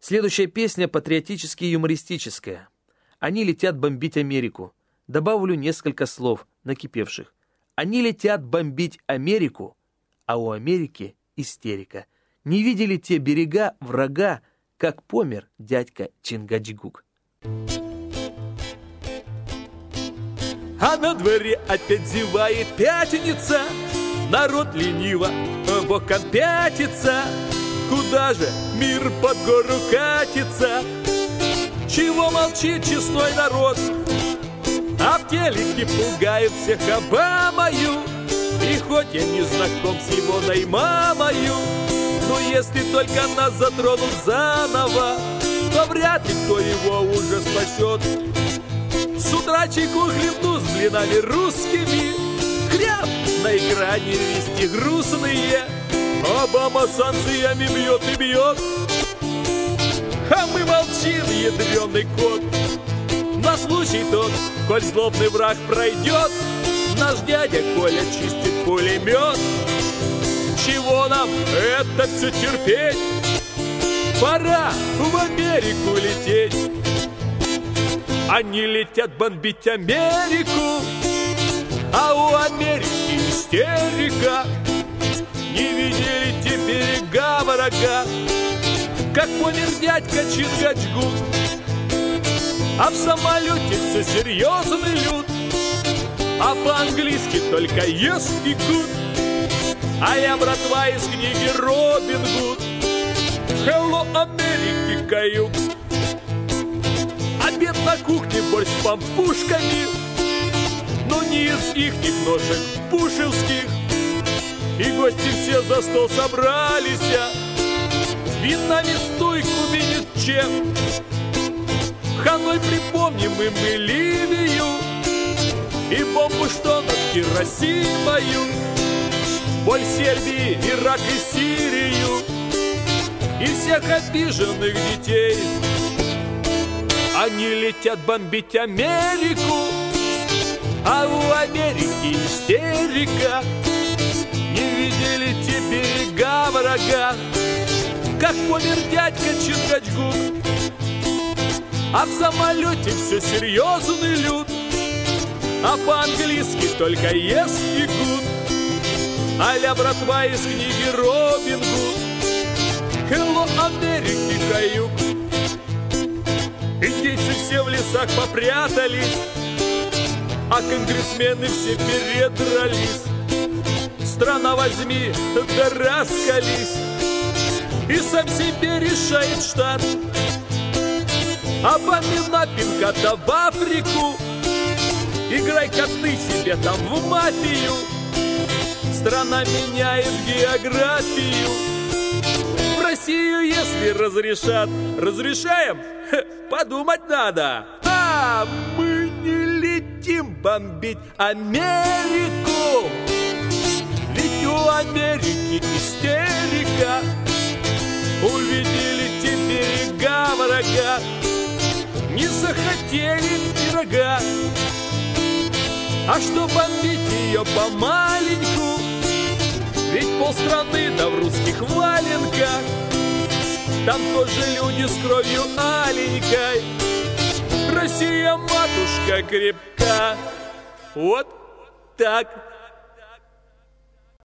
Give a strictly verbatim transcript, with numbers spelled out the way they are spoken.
Следующая песня патриотически юмористическая. Они летят бомбить Америку. Добавлю несколько слов, накипевших. Они летят бомбить Америку, а у Америки истерика. Не видели те берега врага, как помер дядька Чингачгук. А на дворе опять зевает пятница, народ лениво боком пятится. Куда же мир под гору катится? Чего молчит честной народ? А в телеке пугает всех Обамою. И хоть я не знаком с его мамою, но если только нас затронут заново, то вряд ли кто его уже спасет. С утра чайку хлебну с блинами русскими, хлеб на экране вести грустные. Обама санкциями бьет и бьет, а мы молчим, ядреный кот. На случай тот, коль злобный враг пройдет, наш дядя Коля чистит пулемет. Чего нам это все терпеть? Пора в Америку лететь. Они летят бомбить Америку, а у Америки истерика. Не видели те берега врага, как помер дядька Чингачгук. А в самолете все серьезный люд, а по-английски только yes и good. А я, братва, из книги Робин Гуд. Hello, Америки, каюк. Обед на кухне, борщ с пампушками, но не из ихних ножек пушевских. И гости все за стол собрались, винами стойку видит чем. Ханой припомним и мы Ливию, и бомбу, что над Хиросимою, боль Сербии, Ирак и Сирию, и всех обиженных детей. Они летят бомбить Америку, а у Америки истерика. Не видели те берега врага, как помер дядька Чингачгук. А в самолете все серьезный люд, а по-английски только yes и good. А-ля, братва, из книги Робин Гуд. Hello, Америки, каюк. Индейцы все в лесах попрятались, а конгрессмены все передрались. Страна возьми, да раскались, и сам себе решает штат. Обаме на пинката в Африку, играй-ка ты себе там в мафию. Страна меняет географию. В Россию, если разрешат, разрешаем? Ха, подумать надо. А мы не летим бомбить Америку, ведь у Америки истерика. Увидели те берега врага, не захотели пирога. А что бомбить ее помаленьку, ведь полстраны да в русских валенках. Там тоже люди с кровью аленькой. Россия, матушка, крепка. Вот так.